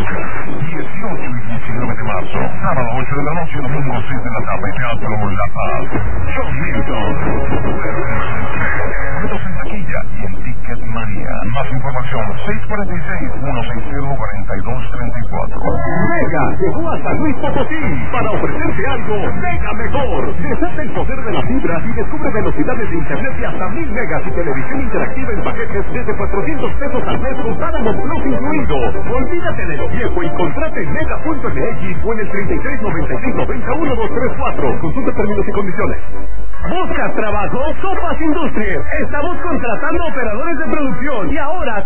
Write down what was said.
18 y 19 de marzo, sábado 8 de la noche, domingo 6 de la tarde, Teatro La Paz. John Milton. Boletos en taquilla y en Ticketmania. Más información, 646-160-4234. Mega llegó a San Luis Potosí para ofrecerte algo mega mejor. Desata el poder de la fibra y descubre velocidades de internet de hasta 1000 megas y televisión interactiva en paquetes desde 400 pesos al mes con Paramount Plus incluido. Olvídate de lo viejo y contrate en mega.mx o en el 3396901234. Consulta términos y condiciones. ¿Buscas trabajo? Sopas Industries. Estamos contratando operadores de producción y ahora